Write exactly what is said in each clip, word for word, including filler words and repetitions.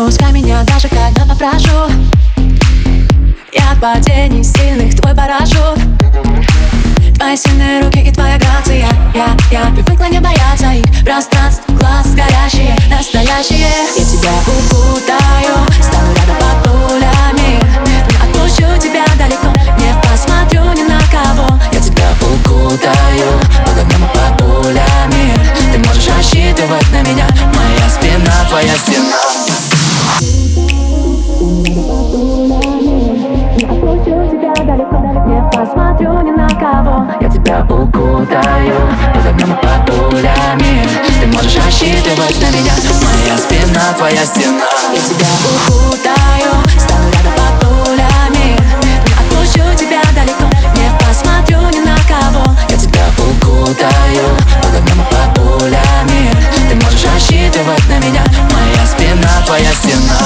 отпускай меня, даже когда попрошу. Я от падений сильных твой парашют. Твои сильные руки и твоя грация. Я, я привыкла не бояться их пространств, глаз горящие, настоящие. Я тебя укутаю, стану рядом под пулями. Не отпущу тебя далеко, не посмотрю ни на кого. Я тебя укутаю, под огнем и под пулями. Ты можешь рассчитывать на меня, моя спина, твоя стена. Не посмотрю ни на кого. Я тебя укутаю, под огнем и под пулями. Ты можешь рассчитывать на меня, моя спина, твоя стена. Я тебя укутаю, стану рядом под пулями. Не отпущу тебя далеко, не посмотрю ни на кого. Я тебя укутаю, под огнем и под пулями. Ты можешь рассчитывать на меня, моя спина, твоя стена.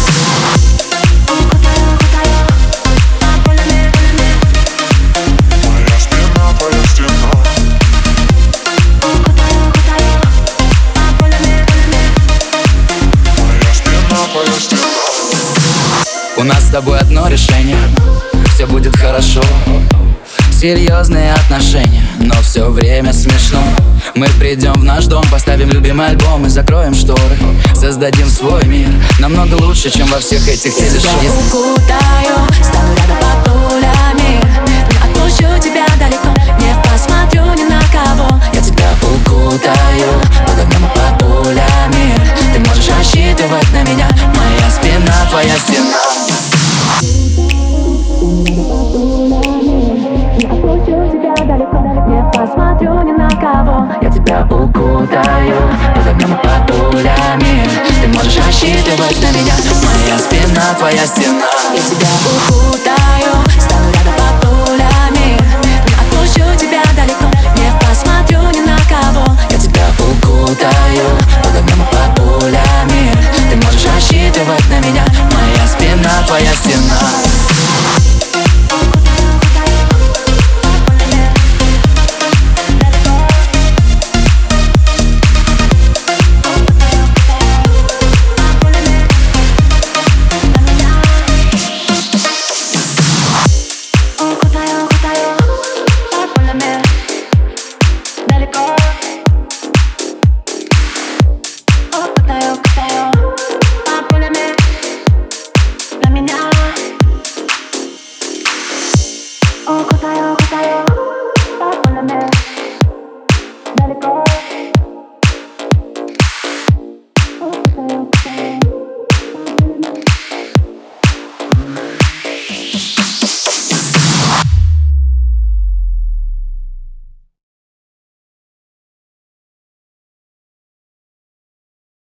У нас с тобой одно решение, все будет хорошо. Серьезные отношения, но все время смешно. Мы придем в наш дом, поставим любимый альбом и закроем шторы. Создадим свой мир, намного лучше, чем во всех этих телешоу. Я тебя укутаю, стану рядом под пулями. Не отпущу тебя далеко, не посмотрю ни на кого. Я тебя укутаю, под огнем и под пулями. Ты можешь рассчитывать на меня, моя спина, твоя стена. Не посмотрю ни на кого. Я тебя укутаю, под огнем и под пулями. Ты можешь рассчитывать на меня, моя спина, твоя стена. Я тебя укутаю,